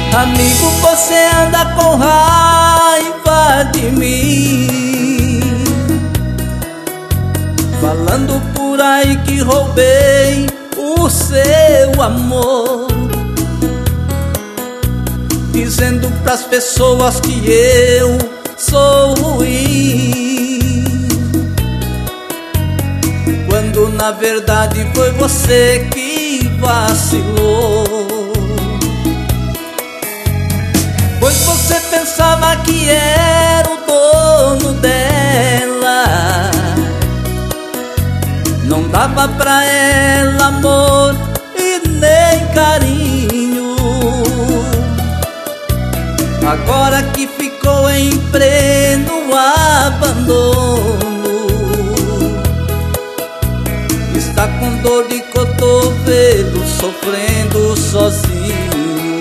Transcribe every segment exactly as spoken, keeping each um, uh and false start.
Amigo, você anda com raiva de mim, falando por aí que roubei o seu amor, dizendo pras pessoas que eu sou ruim, quando na verdade foi você que vacilou. Pois você pensava que era o dono dela, não dava pra ela amor e nem carinho. Agora que ficou em pleno abandono, está com dor de cotovelo, sofrendo sozinho.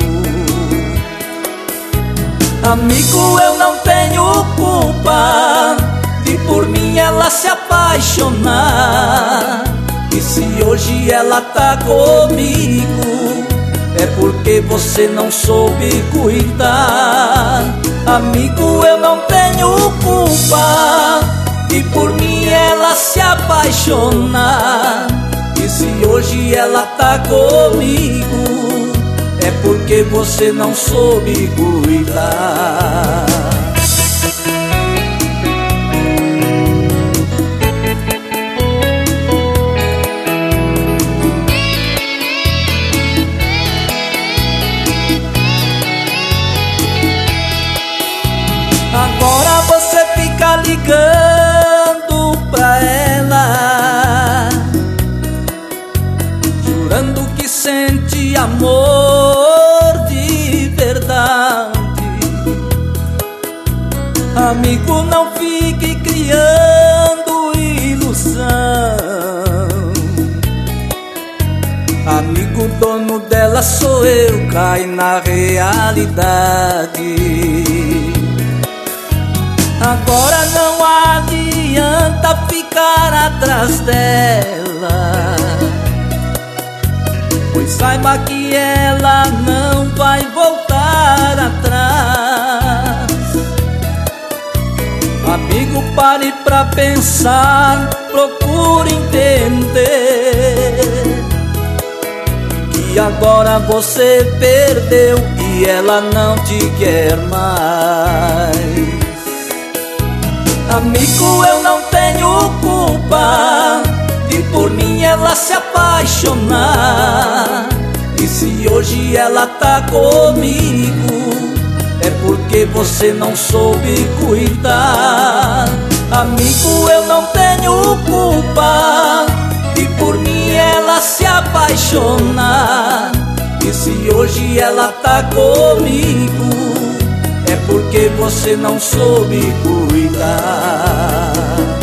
Amigo, eu não tenho culpa de por mim ela se apaixonar, e se hoje ela tá comigo é porque você não soube cuidar. Amigo, eu não tenho culpa de por mim ela se apaixonar, e se hoje ela tá comigo é porque você não soube cuidar. Agora você fica ligando pra ela, jurando que sente amor de verdade. Amigo, não fique criando ilusão. Amigo, dono dela sou eu, cai na realidade. Agora não adianta ficar atrás dela, pois saiba que ela não vai voltar atrás. Amigo, pare pra pensar, procure entender que agora você perdeu e ela não te quer mais. Amigo, eu não tenho culpa de por mim ela se apaixonar, e se hoje ela tá comigo é porque você não soube cuidar. Amigo, eu não tenho culpa de por mim ela se apaixonar, e se hoje ela tá comigo é porque você não soube cuidar.